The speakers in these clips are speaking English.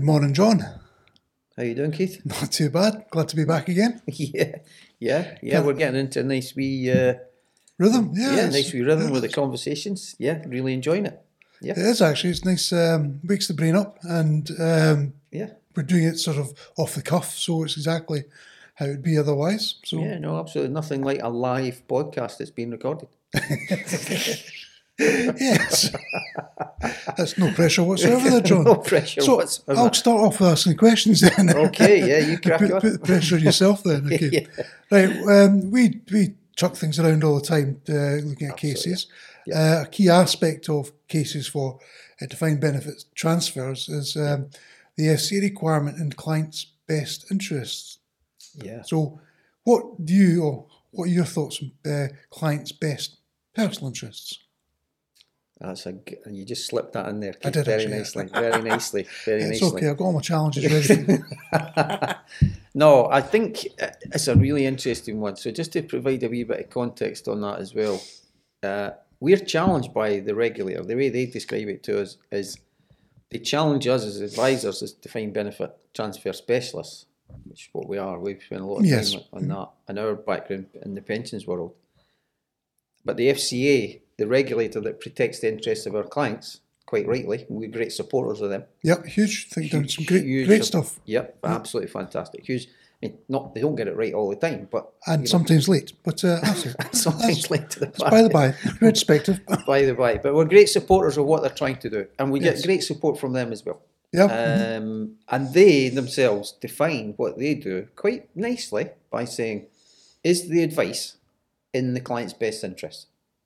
morning, John. How you doing, Keith? Not too bad. Glad to be back again. Yeah. We're getting into a nice wee Rhythm, nice wee rhythm with the conversations. Yeah, really enjoying it. Yeah, it is actually. It's nice. Wakes the brain up, and we're doing it sort of off the cuff, so it's exactly how it'd be otherwise. So yeah, no, absolutely nothing like a live podcast that's been recorded. Yes, that's no pressure whatsoever, there, John. No pressure whatsoever. I'll start off with asking questions then. Okay, yeah, you crack on. Put the pressure on yourself then. Okay, Yeah. Right. We chuck things around all the time, looking at cases. Yeah. A key aspect of cases for defined benefit transfers is the FCA requirement in clients' best interests. Yeah. So, what are your thoughts on clients' best personal interests? You just slipped that in there, Keith. I did very actually, nicely, very nicely, very It's nicely. okay. I've got all my challenges ready. No, I think it's a really interesting one. So just to provide a wee bit of context on that as well, we're challenged by the regulator. The way they describe it to us is they challenge us as advisors as defined benefit transfer specialists, which is what we are. We've spent a lot of time on that in our background in the pensions world. But the FCA, the regulator that protects the interests of our clients, quite rightly, we're great supporters of them. Yep, huge. I think done some great stuff. Yep, absolutely fantastic. Huge. I mean, they don't get it right all the time, but sometimes late. But sometimes late to the party. By the by, retrospective. By the by, but we're great supporters of what they're trying to do, and we get great support from them as well. Yep. And they themselves define what they do quite nicely by saying, "Is the advice in the client's best interest?"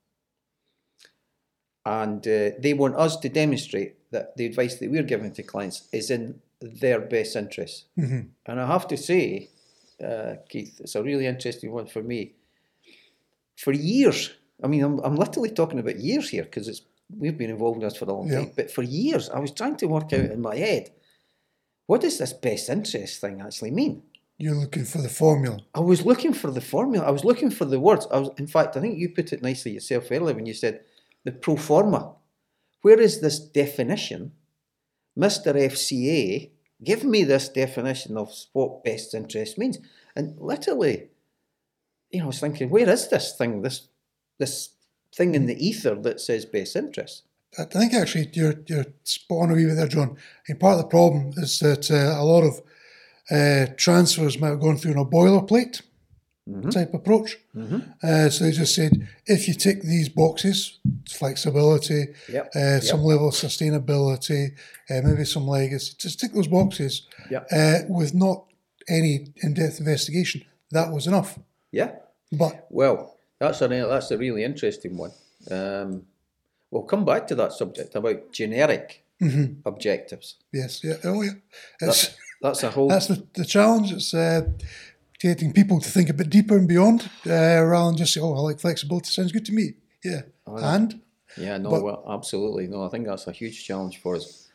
And they want us to demonstrate that the advice that we're giving to clients is in their best interest. Mm-hmm. And I have to say, Keith, it's a really interesting one for me. For years, I mean, I'm literally talking about years here because we've been involved in this for a long time. But for years, I was trying to work out in my head, what does this best interest thing actually mean? You're looking for the formula. I was looking for the formula. I was looking for the words. In fact, I think you put it nicely yourself earlier when you said the pro forma. Where is this definition? Mr. FCA, give me this definition of what best interest means. And literally, I was thinking, where is this thing, this thing in the ether that says best interest? I think actually you're spot on a wee bit there, John. And part of the problem is that a lot of transfers might have gone through in a boilerplate type approach. Mm-hmm. So they just said, if you tick these boxes, flexibility, some level of sustainability, maybe some legacy, just tick those boxes with not any in-depth investigation. That was enough. Yeah. But that's a really interesting one. We'll come back to that subject about generic objectives. Yes. Yeah. Oh, yeah. That's a whole. That's the challenge. It's getting people to think a bit deeper and beyond, rather than just say, "Oh, I like flexibility. Sounds good to me." Yeah. Absolutely. No, I think that's a huge challenge for us.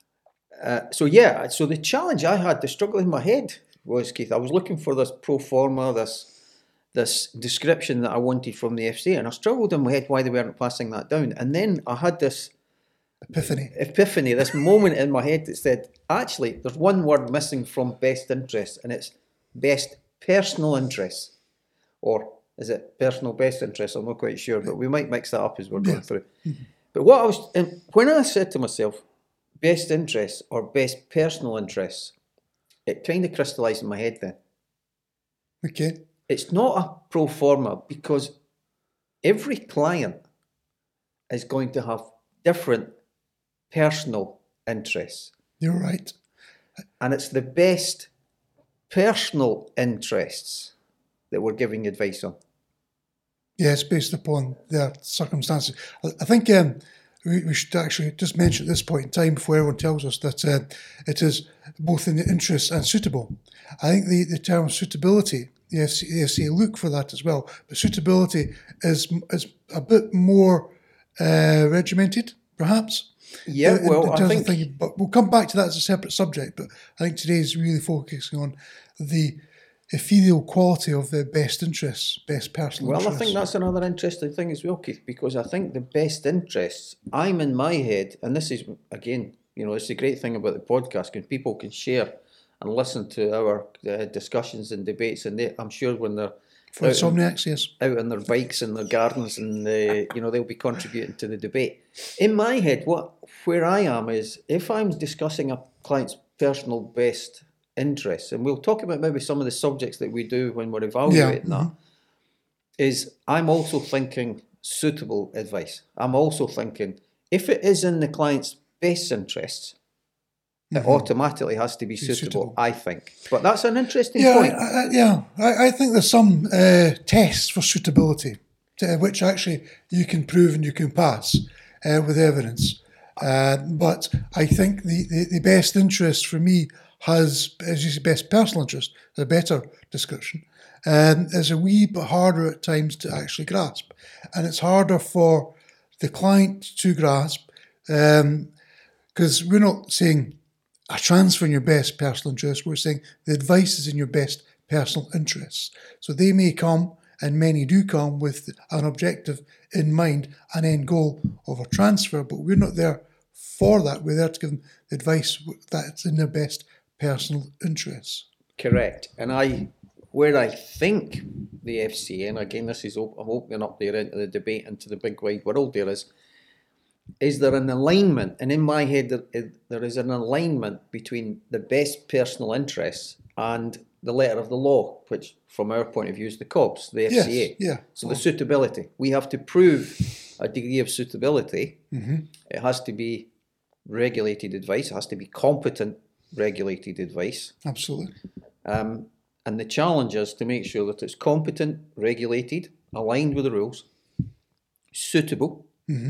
So the challenge I had, the struggle in my head was, Keith, I was looking for this pro forma, this description that I wanted from the FCA, and I struggled in my head why they weren't passing that down. And then I had this epiphany, this moment in my head that said, actually, there's one word missing from best interest, and it's best personal interests. Or is it personal best interest? I'm not quite sure, but we might mix that up as we're going through. Mm-hmm. But when I said to myself, best interests or best personal interests, it kind of crystallised in my head then. Okay. It's not a pro forma because every client is going to have different personal interests. You're right. And it's the best personal interests that we're giving advice on. Yes, based upon their circumstances. I think we should actually just mention at this point in time, before everyone tells us, that it is both in the interest and suitable. I think the term suitability, the FCA look for that as well, but suitability is a bit more regimented, perhaps. Yeah, I think, but we'll come back to that as a separate subject. But I think today is really focusing on the ethereal quality of the best interests, best personal interests. Well, I think that's another interesting thing as well, Keith, because I think the best interests, I'm in my head, and this is, again, It's the great thing about the podcast, because people can share and listen to our discussions and debates, and I'm sure when they're For insomniacs, yes. out on their bikes and their gardens, and they'll be contributing to the debate. In my head, where I am is, if I'm discussing a client's personal best interests, and we'll talk about maybe some of the subjects that we do when we're evaluating that, is I'm also thinking suitable advice. I'm also thinking, if it is in the client's best interests, it automatically has to be suitable, I think. But that's an interesting point. I think there's some tests for suitability, which actually you can prove and you can pass with evidence. But I think the best interest for me has, as you say, best personal interest, a better description, is a wee bit harder at times to actually grasp. And it's harder for the client to grasp, because we're not saying a transfer in your best personal interest, we're saying the advice is in your best personal interests. So they may come, and many do come, with an objective in mind, an end goal of a transfer, but we're not there for that. We're there to give them the advice that's in their best personal interests. Correct. And where I think the FCA, and again, this is, I'm opening up there into the debate, into the big wide world there is there an alignment? And in my head, there is an alignment between the best personal interests and the letter of the law, which from our point of view is the COBS, the FCA. Yes, So the suitability. We have to prove a degree of suitability. It has to be regulated advice. It has to be competent regulated advice. Absolutely. And the challenge is to make sure that it's competent, regulated, aligned with the rules, suitable,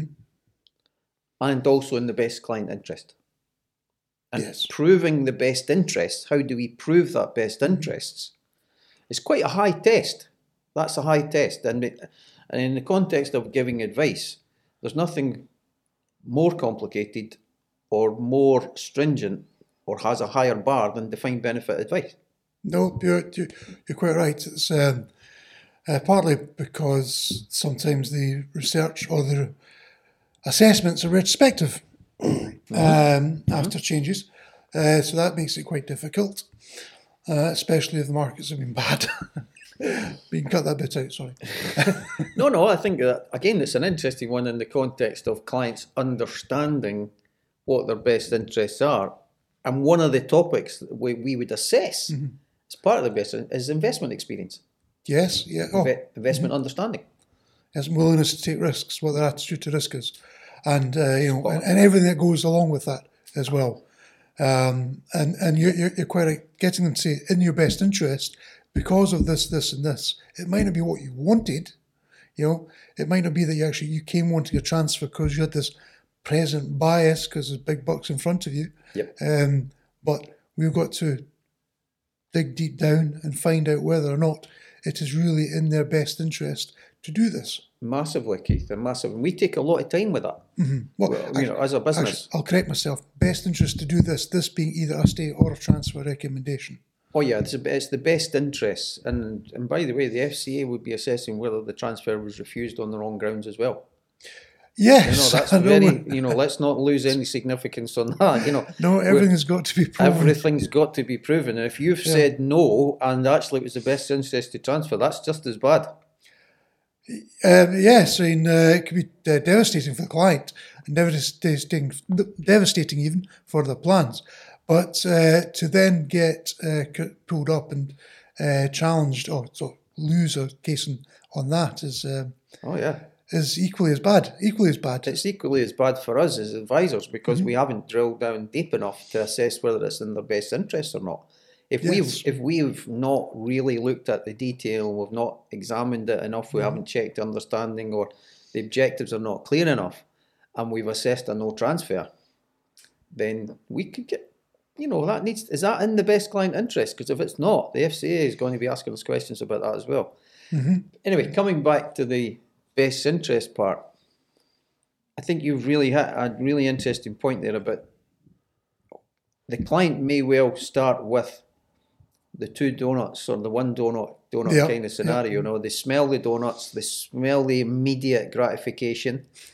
and also in the best client interest. And proving the best interests, how do we prove that best interests? It's quite a high test. That's a high test. And in the context of giving advice, there's nothing more complicated or more stringent or has a higher bar than defined benefit advice. No, you're quite right. It's partly because sometimes the research or the assessments are retrospective after changes, so that makes it quite difficult, especially if the markets have been bad. We can cut that bit out, sorry. No, I think that, again, it's an interesting one in the context of clients understanding what their best interests are. And one of the topics that we would assess as part of the best is investment experience. Yes, yeah. Investment understanding. Yes, willingness to take risks, what their attitude to risk is. And, and everything that goes along with that as well. And you're quite right, getting them to say, in your best interest, because of this, this, and this. It might not be what you wanted, it might not be that you came wanting a transfer because you had this present bias because there's big bucks in front of you. Yep. But we've got to dig deep down and find out whether or not it is really in their best interest to do this. Massively, Keith, and massive. And we take a lot of time with that. Well, as a business. Actually, I'll correct myself. Best interest to do this being either a stay or a transfer recommendation. Oh yeah, it's the best interests. And by the way, the FCA would be assessing whether the transfer was refused on the wrong grounds as well. Yes. That's very, let's not lose any significance on that, No, everything has got to be proven. Everything's got to be proven. And if you've said no, and actually it was the best interest to transfer, that's just as bad. Yes, it could be devastating for the client, and devastating even for the plans. But to then get pulled up and challenged or lose a case on that is is equally as bad. It's equally as bad for us as advisors because we haven't drilled down deep enough to assess whether it's in their best interest or not. If we've not really looked at the detail, we've not examined it enough, we haven't checked the understanding, or the objectives are not clear enough, and we've assessed a no transfer, then we could get, is that in the best client interest? Because if it's not, the FCA is going to be asking us questions about that as well. Anyway, coming back to the best interest part, I think you've really had a really interesting point there about the client may well start with the two donuts or the one donut kind of scenario. They smell the donuts, they smell the immediate gratification,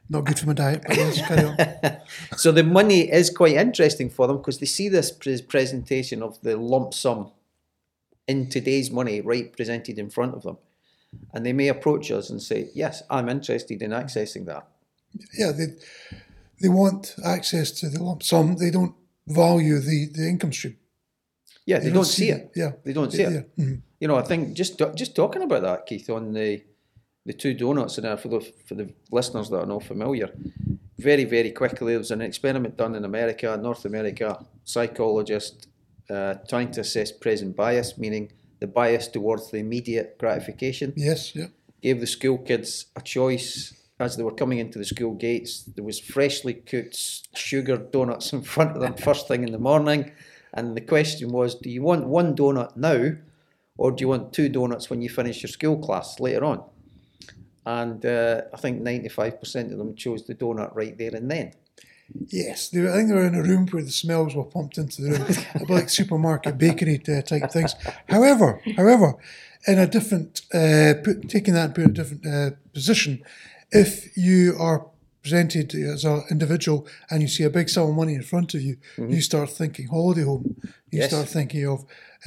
Not good for my diet, but yes, carry on. So the money is quite interesting for them because they see this presentation of the lump sum in today's money right presented in front of them. And they may approach us and say, yes, I'm interested in accessing that. Yeah, they want access to the lump sum. They don't value the income stream. Yeah, they don't see it. Yeah, they don't see it. Yeah. Mm-hmm. You know, I think just talking about that, Keith, on the two donuts in there for the listeners that are not familiar. Very, very quickly, there was an experiment done in America, North America, psychologist trying to assess present bias, meaning the bias towards the immediate gratification. Yes, yeah. Gave the school kids a choice as they were coming into the school gates. There was freshly cooked sugar donuts in front of them first thing in the morning. And the question was, do you want one donut now or do you want two donuts when you finish your school class later on? And I think 95% of them chose the donut right there and then. Yes, I think they were in a room where the smells were pumped into the room, a bit like supermarket bakery type things. However, in a different, taking that and putting a different position, if you are presented as an individual and you see a big sum of money in front of you, you start thinking holiday home. You start thinking of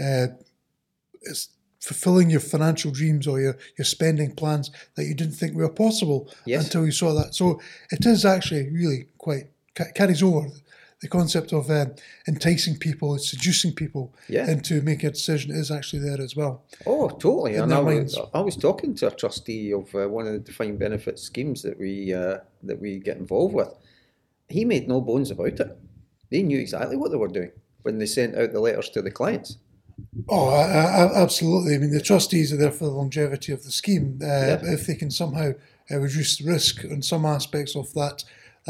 it's fulfilling your financial dreams or your spending plans that you didn't think were possible until you saw that. So it is actually really quite carries over the concept of enticing people, seducing people into making a decision is actually there as well. Oh, totally. And I was talking to a trustee of one of the defined benefit schemes that we get involved with. He made no bones about it. They knew exactly what they were doing when they sent out the letters to the clients. Oh, absolutely. I mean, the trustees are there for the longevity of the scheme. If they can somehow reduce the risk on some aspects of that,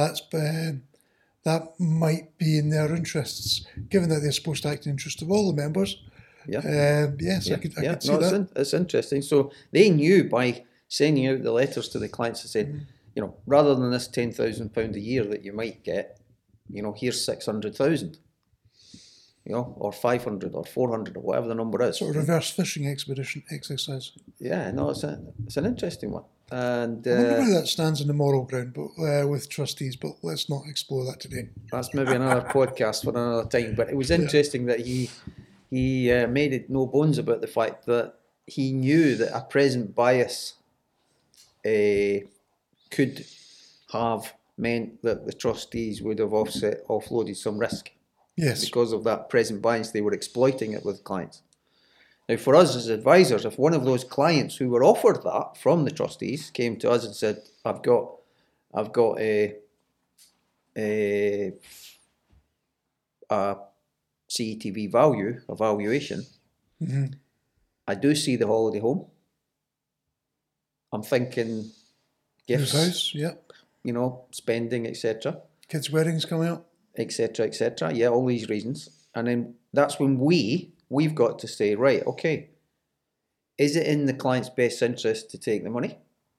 that might be in their interests, given that they're supposed to act in the interest of all the members. I could see that. It's interesting. So they knew by sending out the letters to the clients that said, you know, rather than this £10,000 a year that you might get, you know, here's 600,000. You know, or 500 or 400 or whatever the number is. Sort of reverse fishing expedition exercise. Yeah, no, it's an interesting one. And I wonder where that stands in the moral ground, but with trustees. But let's not explore that today. That's maybe another podcast for another time. But it was interesting that he made it no bones about the fact that he knew that a present bias could have meant that the trustees would have offloaded some risk. Yes. Because of that present bias, they were exploiting it with clients. Now, for us as advisors, if one of those clients who were offered that from the trustees came to us and said, "I've got a CETV value, a valuation. I do see the holiday home. I'm thinking gifts, house, you know, spending, etc. Kids' weddings coming up, etc., etc. Yeah, all these reasons, and then that's when we've got to say, right, okay, is it in the client's best interest to take the money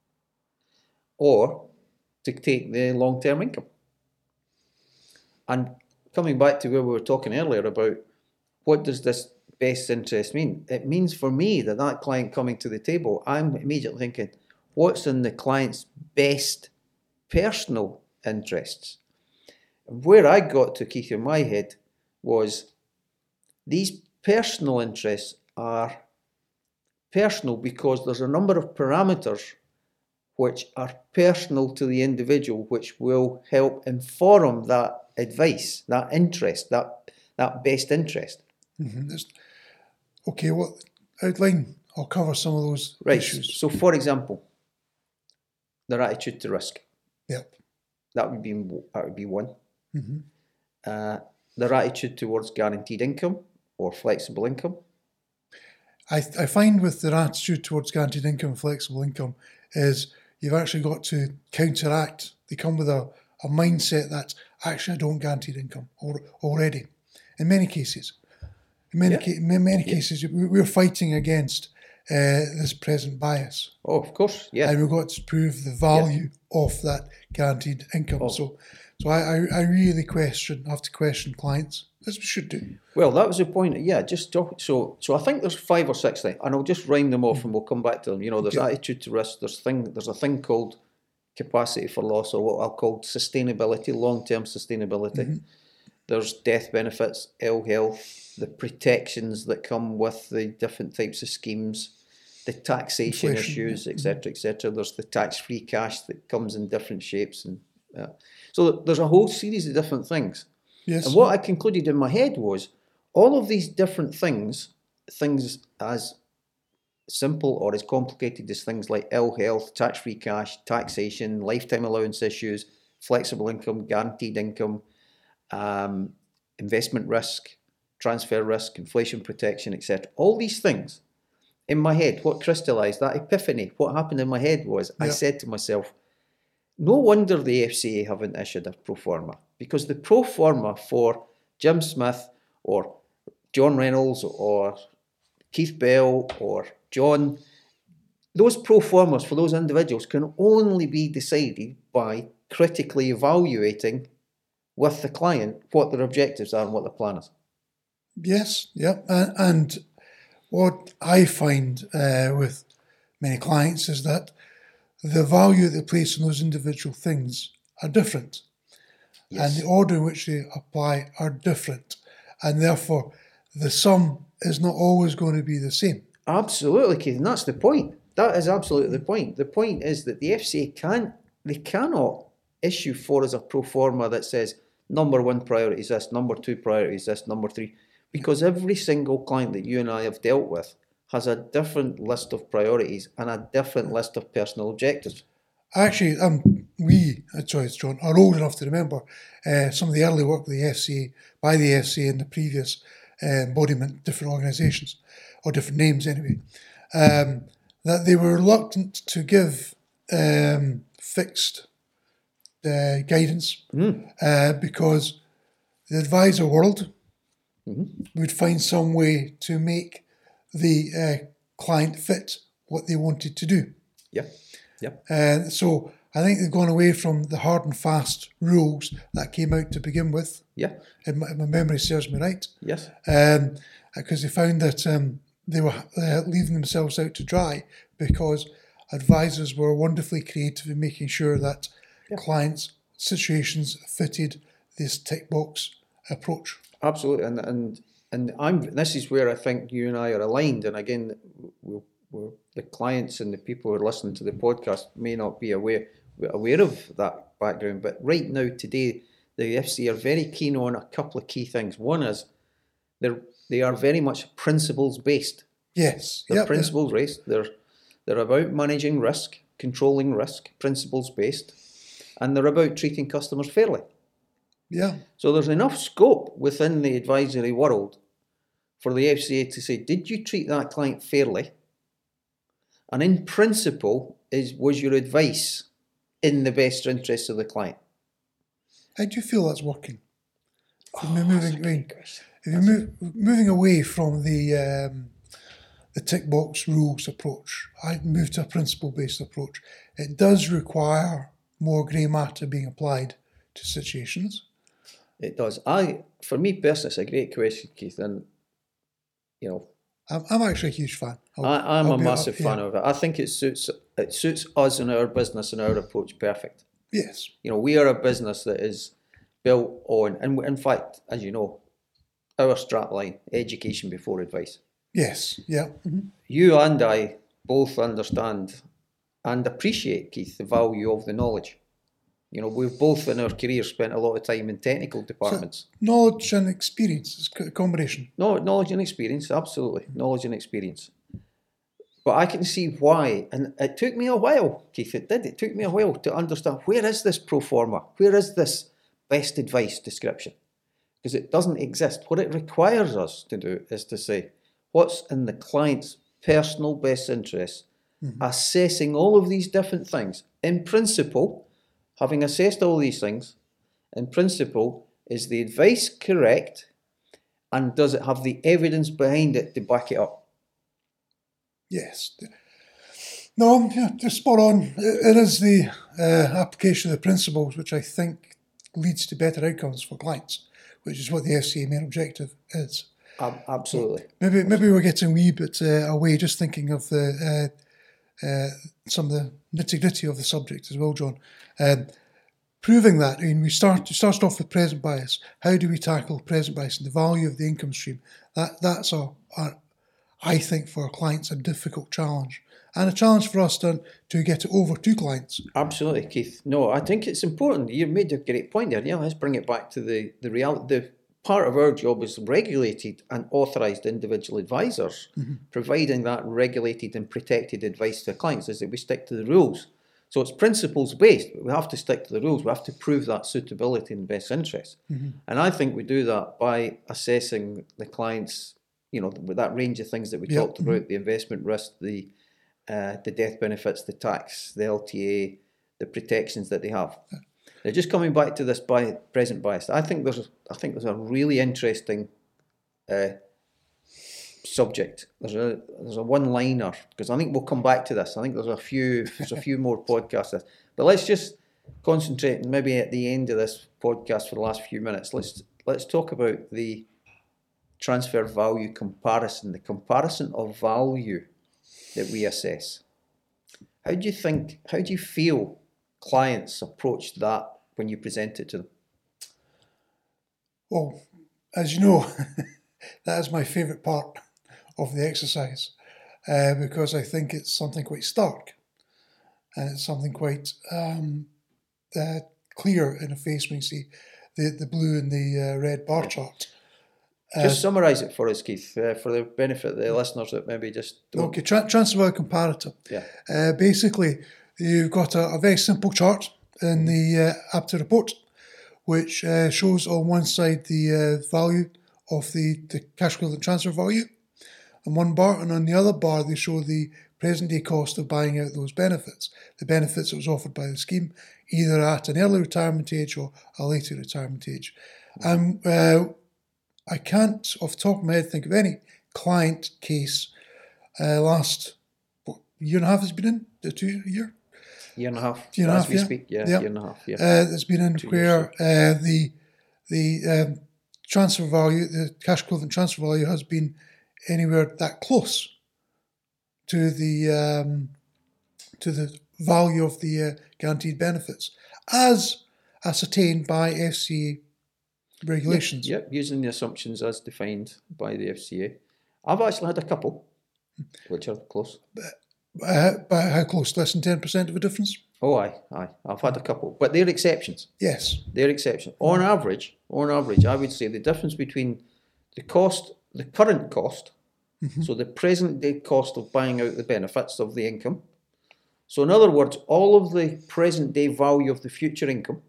or to take the long-term income? And coming back to where we were talking earlier about what does this best interest mean? It means for me that client coming to the table, I'm immediately thinking, what's in the client's best personal interests? Where I got to, Keith, in my head was these personal interests are personal because there's a number of parameters which are personal to the individual, which will help inform that advice, that interest, that best interest. Okay, what outline? I'll cover some of those issues. So, for example, their attitude to risk. Yep. That would be one. Their attitude towards guaranteed income or flexible income. I find with their attitude towards guaranteed income and flexible income is you've actually got to counteract. They come with a mindset that actually I don't guaranteed income already. In many cases. In many cases, we're fighting against this present bias. Oh, of course, yeah. And we've got to prove the value of that guaranteed income. Oh. So I really have to question clients, as we should do. Well, that was the point. Yeah, just talk. So I think there's 5 or 6 things, and I'll just rhyme them off, and we'll come back to them. You know, there's attitude to risk. There's a thing called capacity for loss, or what I'll call sustainability, long-term sustainability. There's death benefits, ill health, the protections that come with the different types of schemes, the taxation Inflation, issues, etc., etc. There's the tax-free cash that comes in different shapes, and so there's a whole series of different things. Yes. And what I concluded in my head was all of these different things as simple or as complicated as things like ill health, tax-free cash, taxation, lifetime allowance issues, flexible income, guaranteed income, investment risk, transfer risk, inflation protection, etc. All these things, in my head, what crystallised, that epiphany, what happened in my head was I said to myself, no wonder the FCA haven't issued a pro forma, because the pro forma for Jim Smith or John Reynolds or Keith Bell or John, those pro formas for those individuals can only be decided by critically evaluating with the client what their objectives are and what their plan is. Yes, yeah. And what I find with many clients is that the value they place on those individual things are different. Yes. And the order in which they apply are different. And therefore, the sum is not always going to be the same. Absolutely, Keith, and that's the point. That is absolutely the point. The point is that the FCA cannot issue for us a pro forma that says number one priority is this, number two priority is this, number three, because every single client that you and I have dealt with has a different list of priorities and a different list of personal objectives. Actually, John, are old enough to remember some of the early work by the FCA and the previous embodiment, different organisations, or different names anyway, that they were reluctant to give fixed guidance because the advisor world would find some way to make the client fit what they wanted to do. Yeah. So I think they've gone away from the hard and fast rules that came out to begin with. Yeah. If my memory serves me right. Yes. Because they found that they were leaving themselves out to dry because advisors were wonderfully creative in making sure that clients' situations fitted this tick box approach. Absolutely, and this is where I think you and I are aligned. And again, the clients and the people who are listening to the podcast may not be aware of that background. But right now, today, the FCA are very keen on a couple of key things. One is they are very much principles based. Yes, they're principles based. They're about managing risk, controlling risk, principles based, and they're about treating customers fairly. Yeah. So there's enough scope within the advisory world for the FCA to say, did you treat that client fairly? And in principle, was your advice in the best interests of the client? How do you feel that's working? If you're moving away from the tick box rules approach, I move to a principle-based approach. It does require more grey matter being applied to situations. It does. For me personally, it's a great question, Keith, and I'm actually a huge fan. I'm a massive fan of it. I think it suits us and our business and our approach perfect. Yes. We are a business that is built on, and in fact, as you know, our strapline, education before advice. Yes, yeah. Mm-hmm. You and I both understand and appreciate, Keith, the value of the knowledge. We've both in our careers spent a lot of time in technical departments. So knowledge and experience is a combination. No, knowledge and experience, absolutely. Knowledge and experience. But I can see why, and it took me a while, Keith, it did. It took me a while to understand, where is this pro forma? Where is this best advice description? Because it doesn't exist. What it requires us to do is to say, what's in the client's personal best interest, assessing all of these different things. In principle, having assessed all these things, in principle, is the advice correct, and does it have the evidence behind it to back it up? Yes. No, just spot on. It is the application of the principles which I think leads to better outcomes for clients, which is what the FCA main objective is. Absolutely. Maybe we're getting a wee bit away just thinking of the some of the nitty-gritty of the subject as well, John. Proving that, I mean, we started off with present bias. How do we tackle present bias and the value of the income stream? That's I think for our clients a difficult challenge, and a challenge for us to get it over to clients. Absolutely, Keith. No, I think it's important. You made a great point there. Yeah, let's bring it back to the reality. The part of our job is regulated and authorised individual advisors, providing that regulated and protected advice to clients is that we stick to the rules. So it's principles based, but we have to stick to the rules. We have to prove that suitability and best interest. And I think we do that by assessing the clients, with that range of things that we talked about, the investment risk, the death benefits, the tax, the LTA, the protections that they have. Now, just coming back to this present bias, I think there's a really interesting subject. There's a one-liner, because I think we'll come back to this. I think there's a few more podcasts. But let's just concentrate, and maybe at the end of this podcast for the last few minutes, let's talk about the transfer value comparison, the comparison of value that we assess. How do you feel clients approach that when you present it to them? Well, as you know, that is my favourite part of the exercise, because I think it's something quite stark, and it's something quite clear in the face when you see the blue and the red bar chart. Just summarise it for us, Keith, for the benefit of the listeners that maybe just don't. Okay, transfer value comparator. Yeah. Basically, you've got a very simple chart in the APTA report, which shows on one side the value of the cash equivalent transfer value on one bar, and on the other bar they show the present day cost of buying out those benefits, the benefits that was offered by the scheme, either at an early retirement age or a later retirement age. I can't, off the top of my head, think of any client case last year and a half has been in, the 2 year? Year and a half. Year and a half, we speak, year and a half. It's been in where the transfer value, the cash equivalent transfer value, has been anywhere that close to the value of the guaranteed benefits, as ascertained by FCA regulations. Yep, using the assumptions as defined by the FCA. I've actually had a couple, which are close. By how close? Less than 10% of a difference? Oh, aye. I've had a couple, but they're exceptions. Yes. They're exceptions. On average, I would say the difference between the current cost, so the present day cost of buying out the benefits of the income. So in other words, all of the present day value of the future income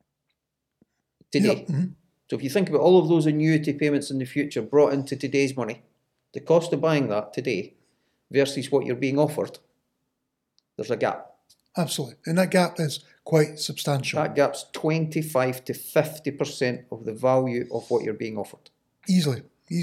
today. Yep. So if you think about all of those annuity payments in the future brought into today's money, the cost of buying that today versus what you're being offered, there's a gap. Absolutely. And that gap is quite substantial. That gap's 25 to 50% of the value of what you're being offered. Easily.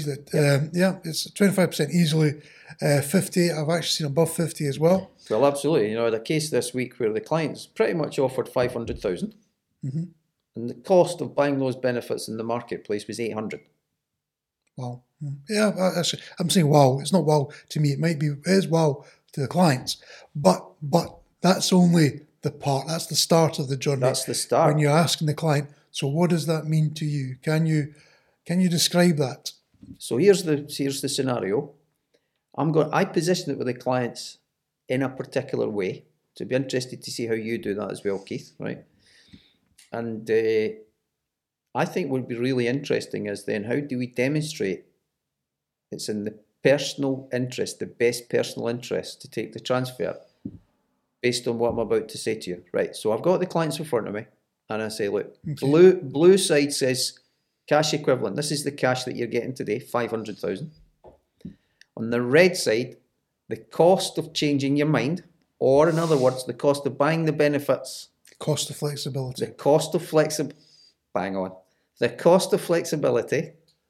It's 25% easily. 50, I've actually seen above 50 as well. Well, absolutely. I had a case this week where the client's pretty much offered 500,000. And the cost of buying those benefits in the marketplace was 800. Wow. Yeah, actually, I'm saying wow. It's not wow to me. It is wow to the clients. But that's only the part. That's the start of the journey. That's the start. When you're asking the client, so what does that mean to you? Can you describe that? So here's the scenario. I position it with the clients in a particular way. So I'd be interested to see how you do that as well, Keith, right? And I think what would be really interesting is then how do we demonstrate it's in the personal interest, the best personal interest to take the transfer based on what I'm about to say to you. Right, so I've got the clients in front of me and I say, look, okay. Blue side says cash equivalent. This is the cash that you're getting today, 500,000. On the red side, the cost of changing your mind, or in other words, the cost of buying the benefits. Cost of flexibility. The cost of flexibility, bang on. The cost of flexibility,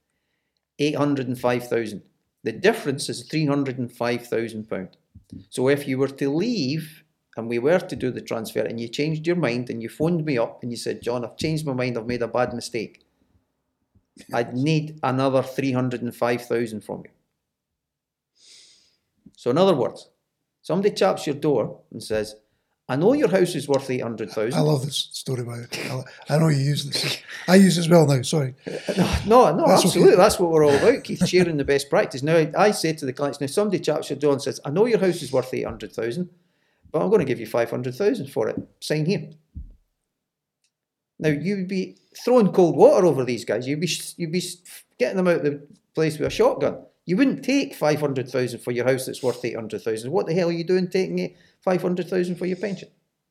805,000. The difference is £305,000. So if you were to leave and we were to do the transfer and you changed your mind and you phoned me up and you said, John, I've changed my mind, I've made a bad mistake, I'd need another 305,000 from you. So in other words, Somebody taps your door and says, I know your house is worth 800,000. I love this story about it. I know you use this. I use it as well now, sorry. No, That's absolutely. okay. That's what we're all about, Keith, sharing the best practice. Now, I say to the clients, now somebody taps your door and says, I know your house is worth 800,000, but I'm going to give you 500,000 for it. Sign here. Now, you'd be throwing cold water over these guys. You'd be getting them out of the place with a shotgun. You wouldn't take 500,000 for your house that's worth 800,000. What the hell are you doing taking 500,000 for your pension?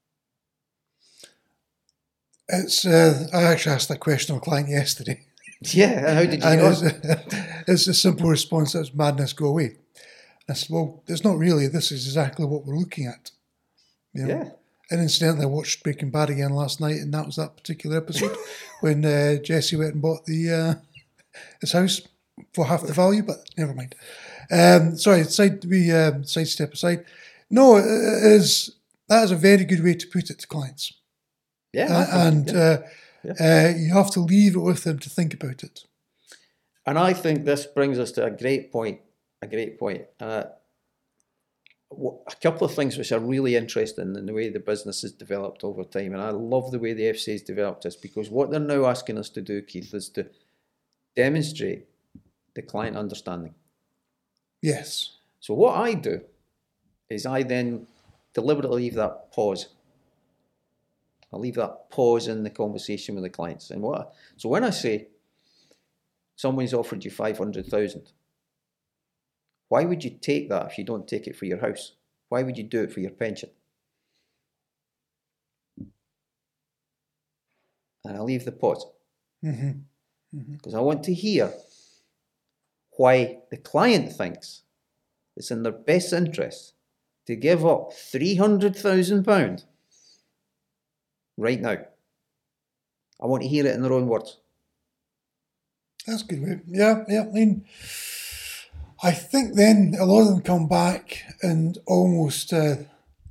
It's. I actually asked that question to a client yesterday. Yeah, and how did you And know? it's a simple response, that's madness, go away. I said, well, it's not really. This is exactly what we're looking at. You know? Yeah. And incidentally, I watched Breaking Bad again last night, and that was that particular episode when Jesse went and bought his house for half the value, but never mind. Sorry, sidestep aside. No, that is a very good way to put it to clients. Yeah. You have to leave it with them to think about it. And I think this brings us to a great point. A couple of things which are really interesting in the way the business has developed over time. And I love the way the FCA has developed this, because what they're now asking us to do, Keith, is to demonstrate the client understanding. Yes. So what I do is I then deliberately leave that pause. I leave that pause in the conversation with the clients. So when I say someone's offered you 500,000, why would you take that if you don't take it for your house? Why would you do it for your pension? And I leave the pause. Because I want to hear why the client thinks it's in their best interest to give up £300,000 right now. I want to hear it in their own words. That's a good way. Yeah. I mean, I think then a lot of them come back and almost go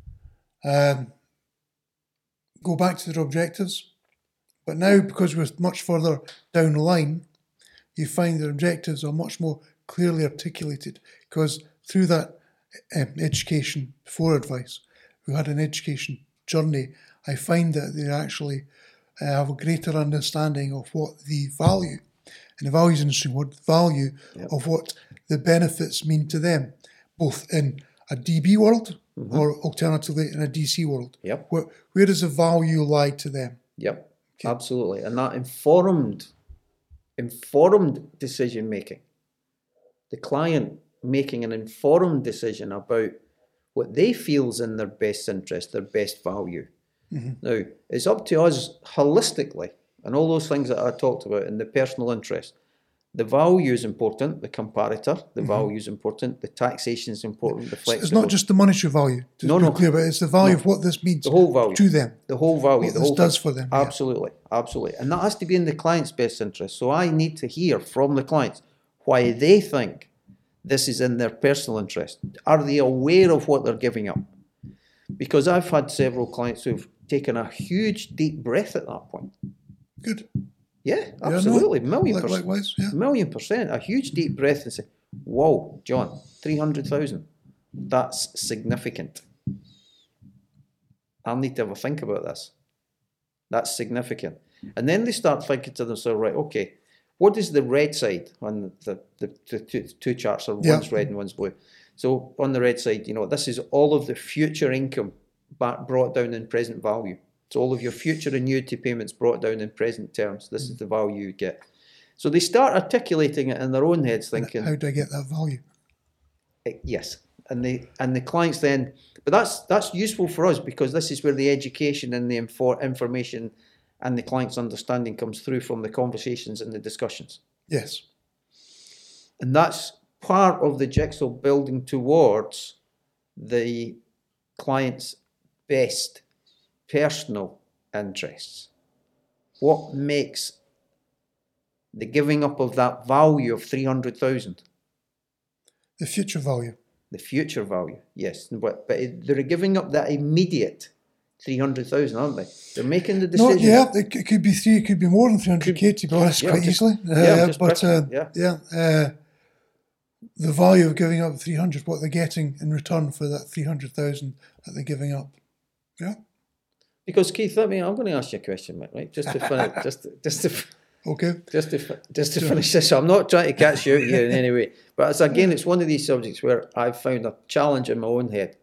back to their objectives. But now, because we're much further down the line, you find their objectives are much more clearly articulated, because through that education before advice, we had an education journey. I find that they actually have a greater understanding of what the value, and the value is an interesting word, value of what the benefits mean to them, both in a DB world or alternatively in a DC world. Yep. Where does the value lie to them? Yep, okay. Absolutely. And that informed decision making, the client making an informed decision about what they feel is in their best interest, their best value. Now, it's up to us holistically, and all those things that I talked about in the personal interest. The value is important, the comparator, the value is important, the taxation is important, the flexibility. It's not just the monetary value, to be clear, but it's the value of what this means the whole value to them. The whole value. What the this whole does thing. for them. Absolutely. And that has to be in the client's best interest. So I need to hear from the clients why they think this is in their personal interest. Are they aware of what they're giving up? Because I've had several clients who've taken a huge deep breath at that point. Good. Yeah, absolutely. Likewise, yeah. 1,000,000%. A huge deep breath and say, whoa, John, 300,000. That's significant. I'll need to have a think about this. That's significant. And then they start thinking to themselves, right, okay, what is the red side on the two charts? Are one's red and one's blue. So on the red side, this is all of the future income brought down in present value. So all of your future annuity payments brought down in present terms. This is the value you get. So they start articulating it in their own heads, thinking, how do I get that value? Yes. And the clients then, but that's useful for us, because this is where the education and the information and the client's understanding comes through from the conversations and the discussions. Yes. And that's part of the jigsaw building towards the client's best personal interests. What makes the giving up of that value of 300,000? The future value. The future value, yes. But they're giving up that immediate 300,000, aren't they? They're making the decision. No, yeah, it could be 3, it could be more than 300k, to be honest, quite easily. the value of giving up 300, what they're getting in return for that 300,000 that they're giving up. Yeah. Because Keith, I'm going to ask you a question, mate. Right? Just to finish, Okay. just to finish this. I'm not trying to catch you out here in any way, but it's one of these subjects where I've found a challenge in my own head.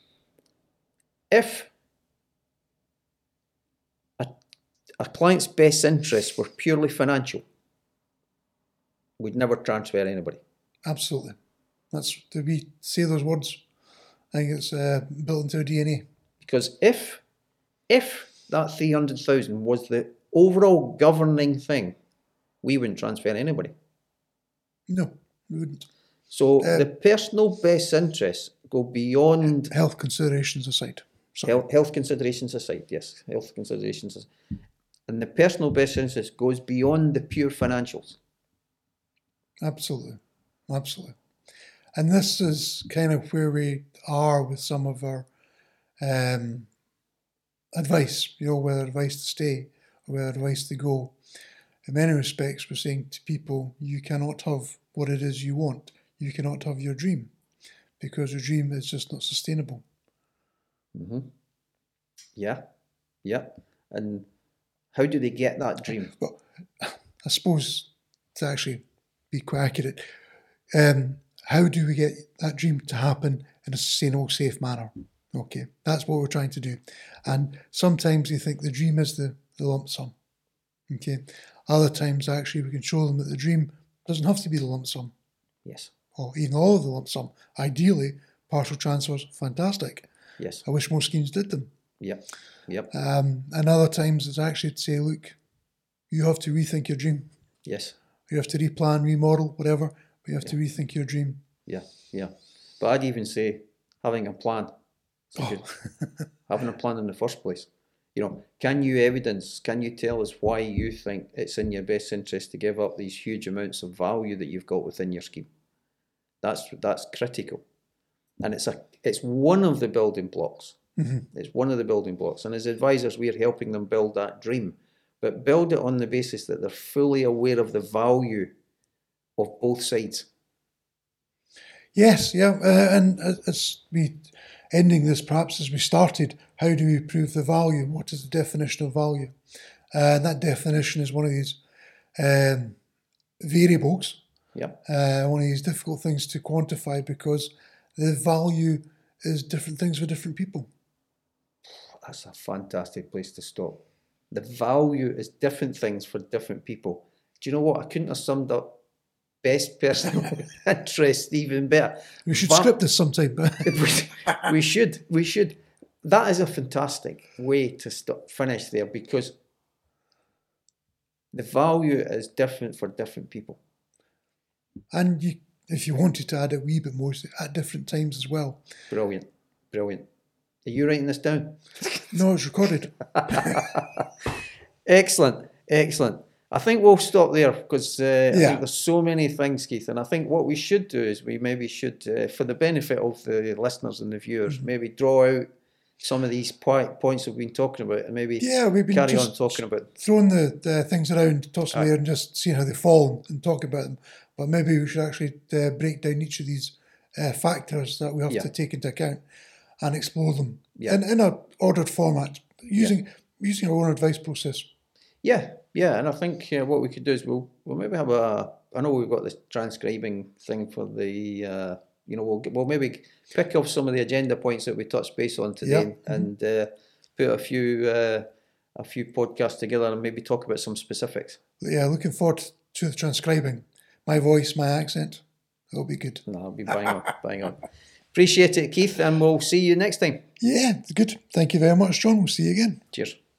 If a client's best interests were purely financial, we'd never transfer anybody. Absolutely. Do we say those words? I think it's built into our DNA. Because if that 300,000 was the overall governing thing, we wouldn't transfer anybody. No, we wouldn't. So the personal best interests go beyond... Health considerations aside. Health considerations aside, yes. Health considerations aside. And the personal best interest goes beyond the pure financials. Absolutely. Absolutely. And this is kind of where we are with some of our advice, whether advice to stay or whether advice to go. In many respects, we're saying to people, you cannot have what it is you want. You cannot have your dream because your dream is just not sustainable. Mm-hmm. Yeah. And how do they get that dream? Well, I suppose to actually be quite accurate, how do we get that dream to happen in a sustainable, safe manner? Okay, that's what we're trying to do. And sometimes they think the dream is the lump sum. Okay, other times actually we can show them that the dream doesn't have to be the lump sum. Yes. Or even all of the lump sum. Ideally, partial transfers, fantastic. Yes. I wish more schemes did them. Yep. And other times it's actually to say, look, you have to rethink your dream. Yes. You have to replan, remodel, whatever, but you have to rethink your dream. Yeah. But I'd even say having a plan. Having a plan in the first place. Can you tell us why you think it's in your best interest to give up these huge amounts of value that you've got within your scheme? That's critical. And it's one of the building blocks. Mm-hmm. It's one of the building blocks. And as advisors, we're helping them build that dream. But build it on the basis that they're fully aware of the value of both sides. Yes, yeah. And as we ending this, perhaps as we started, how do we prove the value? What is the definition of value? And that definition is one of these variables. Yep. One of these difficult things to quantify because the value is different things for different people. That's a fantastic place to stop. The value is different things for different people. Do you know what? I couldn't have summed up best personal interest even better. We should script this sometime. We should. That is a fantastic way to finish there because the value is different for different people. And if you wanted to add a wee bit more at different times as well. Brilliant. Are you writing this down? No, it's recorded. Excellent. I think we'll stop there because I think there's so many things, Keith. And I think what we should do is we maybe should, for the benefit of the listeners and the viewers, maybe draw out some of these points we've been talking about and maybe carry on talking about. Throwing the things around, tossing there and just seeing how they fall and talk about them. But maybe we should actually break down each of these factors that we have to take into account and explore them in an ordered format, using our own advice process. Yeah, and I think what we could do is we'll maybe have I know we've got this transcribing thing for the, we'll maybe pick up some of the agenda points that we touched base on today and put a few podcasts together and maybe talk about some specifics. Yeah, looking forward to the transcribing. My voice, my accent, it'll be good. I'll be bang on. Appreciate it, Keith, and we'll see you next time. Yeah, good. Thank you very much, John. We'll see you again. Cheers.